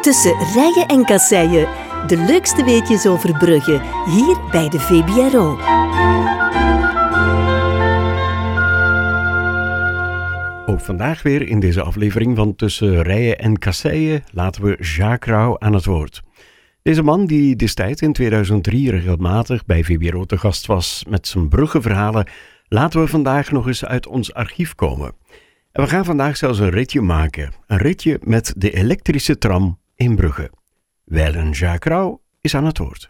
Tussen rijen en kasseien. De leukste weetjes over Brugge, hier bij de VBRO. Ook vandaag weer in deze aflevering van Tussen rijen en kasseien laten we Jacques Rauw aan het woord. Deze man die destijds in 2003 regelmatig bij VBRO te gast was met zijn Brugge-verhalen, laten we vandaag nog eens uit ons archief komen. En we gaan vandaag zelfs een ritje maken. Een ritje met de elektrische tram in Brugge. Wijlen Jacques Rauw is aan het woord.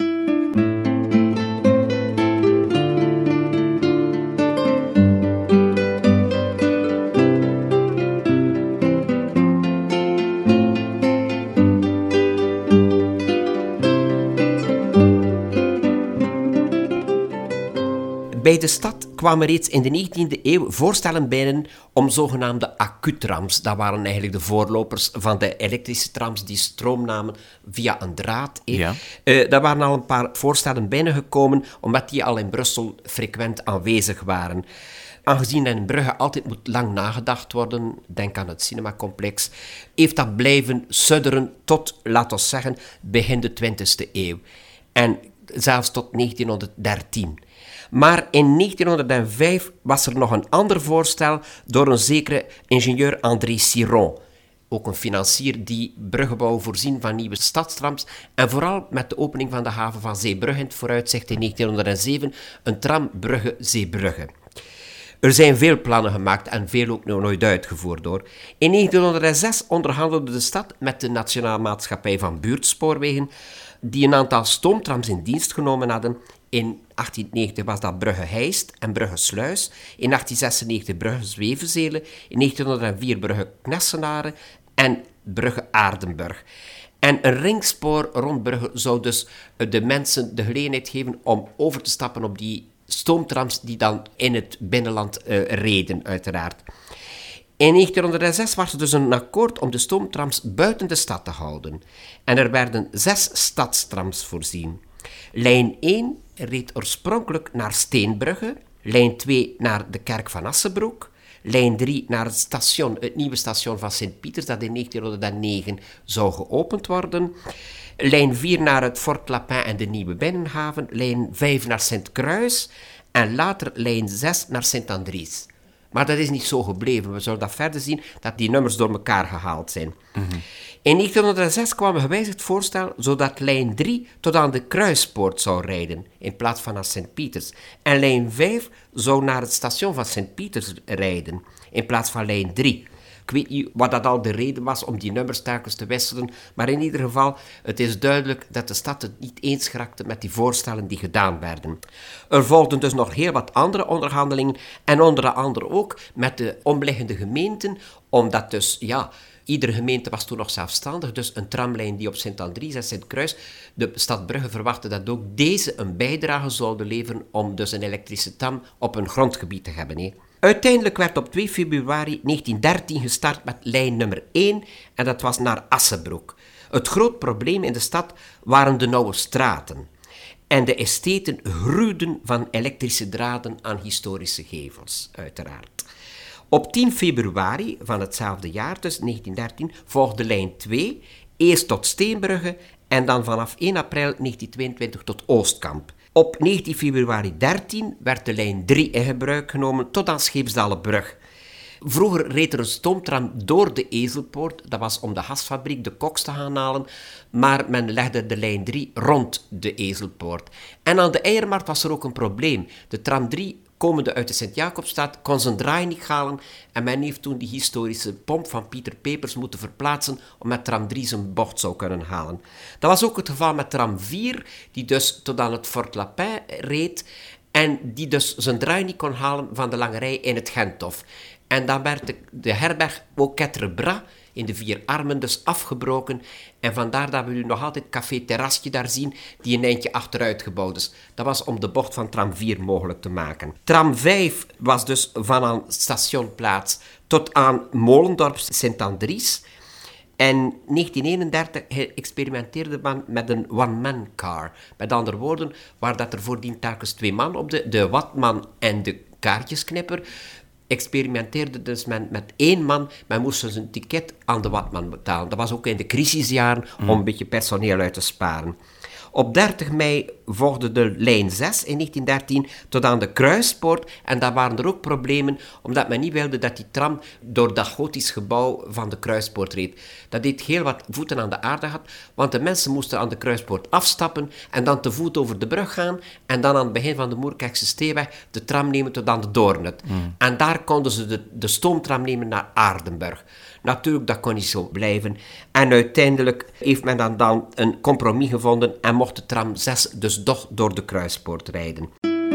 Bij de stad kwamen reeds in de 19e eeuw voorstellen binnen om zogenaamde accutrams. Dat waren eigenlijk de voorlopers van de elektrische trams die stroom namen via een draad. Ja. Daar waren al een paar voorstellen binnengekomen, omdat die al in Brussel frequent aanwezig waren. Aangezien in Brugge altijd moet lang nagedacht worden, denk aan het cinemacomplex, heeft dat blijven sudderen tot, laten we zeggen, begin de 20e eeuw. En zelfs tot 1913. Maar in 1905 was er nog een ander voorstel door een zekere ingenieur André Ciron. Ook een financier die Brugge wou voorzien van nieuwe stadstrams en vooral met de opening van de haven van Zeebrugge in het vooruitzicht in 1907 een tram Brugge-Zeebrugge. Er zijn veel plannen gemaakt en veel ook nog nooit uitgevoerd hoor. In 1906 onderhandelde de stad met de Nationale Maatschappij van Buurtspoorwegen, die een aantal stoomtrams in dienst genomen hadden. In 1890 was dat Brugge-Heist en Brugge-Sluis. In 1896 Brugge-Zwevenzelen. In 1904 Brugge-Knessenaren en Brugge-Aardenburg. En een ringspoor rond Brugge zou dus de mensen de gelegenheid geven om over te stappen op die stoomtrams die dan in het binnenland reden, uiteraard. In 1906 was er dus een akkoord om de stoomtrams buiten de stad te houden. En er werden 6 stadstrams voorzien. Lijn 1 reed oorspronkelijk naar Steenbrugge, lijn 2 naar de kerk van Assebroek, lijn 3 naar het nieuwe station van Sint-Pieters, dat in 1909 zou geopend worden, lijn 4 naar het Fort Lapin en de Nieuwe Binnenhaven, lijn 5 naar Sint-Kruis en later lijn 6 naar Sint-Andries. Maar dat is niet zo gebleven. We zullen dat verder zien, dat die nummers door elkaar gehaald zijn. Mm-hmm. In 1906 kwam een gewijzigd voorstel zodat lijn 3 tot aan de Kruispoort zou rijden, in plaats van naar Sint-Pieters. En lijn 5 zou naar het station van Sint-Pieters rijden, in plaats van lijn 3. Ik weet niet wat dat al de reden was om die nummers telkens te wisselen, maar in ieder geval, het is duidelijk dat de stad het niet eens geraakte met die voorstellen die gedaan werden. Er volgden dus nog heel wat andere onderhandelingen en onder andere ook met de omliggende gemeenten, omdat dus, ja, iedere gemeente was toen nog zelfstandig, dus een tramlijn die op Sint-Andries en Sint-Kruis, de stad Brugge verwachtte dat ook deze een bijdrage zouden leveren om dus een elektrische tram op hun grondgebied te hebben. Hè. Uiteindelijk werd op 2 februari 1913 gestart met lijn nummer 1 en dat was naar Assebroek. Het groot probleem in de stad waren de nauwe straten. En de estheten gruwden van elektrische draden aan historische gevels, uiteraard. Op 10 februari van hetzelfde jaar, dus 1913, volgde lijn 2, eerst tot Steenbrugge en dan vanaf 1 april 1922 tot Oostkamp. Op 19 februari 13 werd de lijn 3 in gebruik genomen tot aan Scheepsdallenbrug. Vroeger reed er een stoomtram door de Ezelpoort, dat was om de hasfabriek, de koks te gaan halen, maar men legde de lijn 3 rond de Ezelpoort. En aan de Eiermarkt was er ook een probleem. De tram 3, komende uit de Sint-Jacobstraat, kon zijn draai niet halen en men heeft toen die historische pomp van Pieter Pepers moeten verplaatsen om met tram 3 zijn bocht zou kunnen halen. Dat was ook het geval met tram 4, die dus tot aan het Fort Lapin reed en die dus zijn draai niet kon halen van de lange rij in het Genthof. En dan werd de herberg ook Quatre-Bras in de 4 Armen dus afgebroken. En vandaar dat we nu nog altijd Café Terrasje daar zien, die een eindje achteruit gebouwd is. Dat was om de bocht van tram 4 mogelijk te maken. Tram 5 was dus van aan Stationplaats tot aan Molendorp Sint-Andries. En in 1931 experimenteerde men met een one-man car. Met andere woorden, waar dat er voordien telkens 2 man op de watman en de kaartjesknipper experimenteerde dus men met 1 man. Men moest dus een ticket aan de watman betalen. Dat was ook in de crisisjaren om een beetje personeel uit te sparen. Op 30 mei volgde de lijn 6 in 1913 tot aan de Kruispoort. En daar waren er ook problemen, omdat men niet wilde dat die tram door dat gotisch gebouw van de Kruispoort reed. Dat deed heel wat voeten aan de aarde had, want de mensen moesten aan de Kruispoort afstappen en dan te voet over de brug gaan en dan aan het begin van de Moerkerkse Steeweg de tram nemen tot aan de Doornet. En daar konden ze de stoomtram nemen naar Aardenburg. Natuurlijk, dat kon niet zo blijven. En uiteindelijk heeft men dan een compromis gevonden en mocht de tram 6 dus toch door de Kruispoort rijden.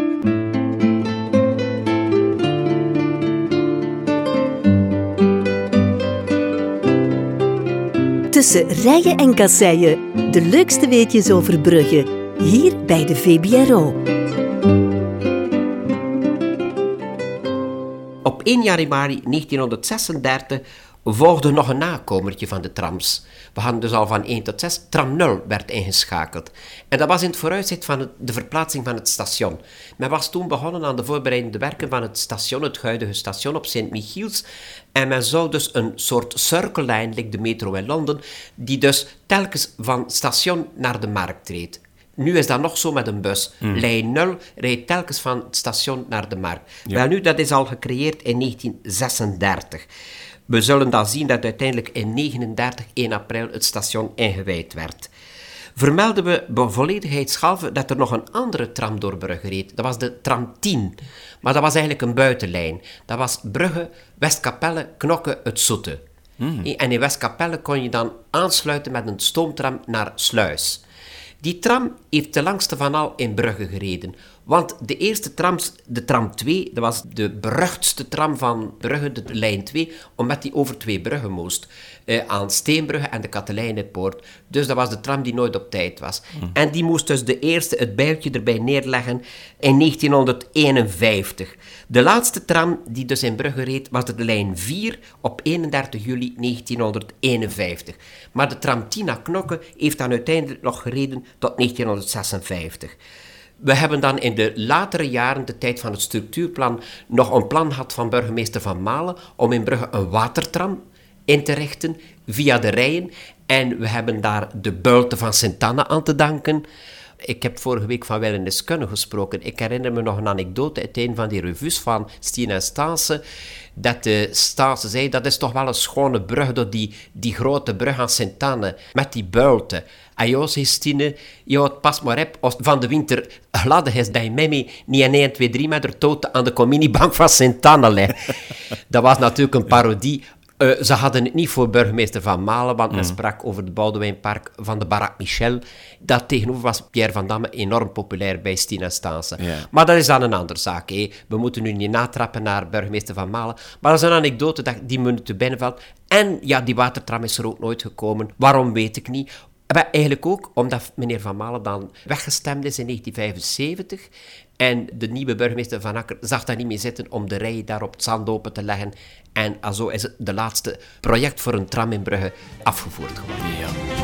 Tussen rijen en kasseien, de leukste weetjes over Brugge, hier bij de VBRO. Op 1 januari 1936 volgde nog een nakomertje van de trams. We hadden dus al van 1 tot 6. Tram 0 werd ingeschakeld. En dat was in het vooruitzicht van de verplaatsing van het station. Men was toen begonnen aan de voorbereidende werken van het station, het huidige station op Sint-Michiels. En men zou dus een soort circellijn, like de metro in Londen, die dus telkens van station naar de markt reed. Nu is dat nog zo met een bus. Lijn 0 rijdt telkens van het station naar de markt. Ja. Wel nu, dat is al gecreëerd in 1936. We zullen dan zien dat uiteindelijk in 1939, 1 april, het station ingewijd werd. Vermelden we volledigheidshalve dat er nog een andere tram door Brugge reed. Dat was de tram 10. Maar dat was eigenlijk een buitenlijn. Dat was Brugge, Westkapelle, Knokke, het Zoete. En in Westkapelle kon je dan aansluiten met een stoomtram naar Sluis. Die tram heeft de langste van al in Brugge gereden. Want de eerste trams, de tram 2, dat was de beruchtste tram van Brugge, de lijn 2, omdat die over 2 bruggen moest. Aan Steenbrugge en de Katelijnenpoort. Dus dat was de tram die nooit op tijd was. En die moest dus de eerste het bijltje erbij neerleggen in 1951. De laatste tram die dus in Brugge reed, was de lijn 4 op 31 juli 1951. Maar de tram 10 naar Knokke heeft dan uiteindelijk nog gereden tot 1956. We hebben dan in de latere jaren, de tijd van het structuurplan, nog een plan gehad van burgemeester Van Malen om in Brugge een watertram in te richten via de Rijen. En we hebben daar de builte van Sint-Anne aan te danken. Ik heb vorige week van Willenis Kunne gesproken. Ik herinner me nog een anekdote uit een van die revues van Stien en Staatse, dat de Staatse zei, dat is toch wel een schone brug, door die grote brug aan Sint-Anne, met die builte. En jou, zei Stine, pas maar op, als van de winter gladde is, dat je met mij niet in 1, 2, 3 meter toten aan de communiebank van Sint-Anne legt. Dat was natuurlijk een parodie. Ze hadden het niet voor burgemeester Van Malen, want men sprak over het Boudewijnpark van de Barak Michel. Dat tegenover was Pierre Van Damme enorm populair bij Stien en Staatse. Ja. Maar dat is dan een andere zaak. We moeten nu niet natrappen naar burgemeester Van Malen. Maar dat is een anekdote die me te binnen valt. En ja, die watertram is er ook nooit gekomen. Waarom, weet ik niet. Maar eigenlijk ook omdat meneer Van Malen dan weggestemd is in 1975... En de nieuwe burgemeester Van Akker zag daar niet mee zitten om de rij daar op het zand open te leggen. En zo is het de laatste project voor een tram in Brugge afgevoerd geworden. Ja.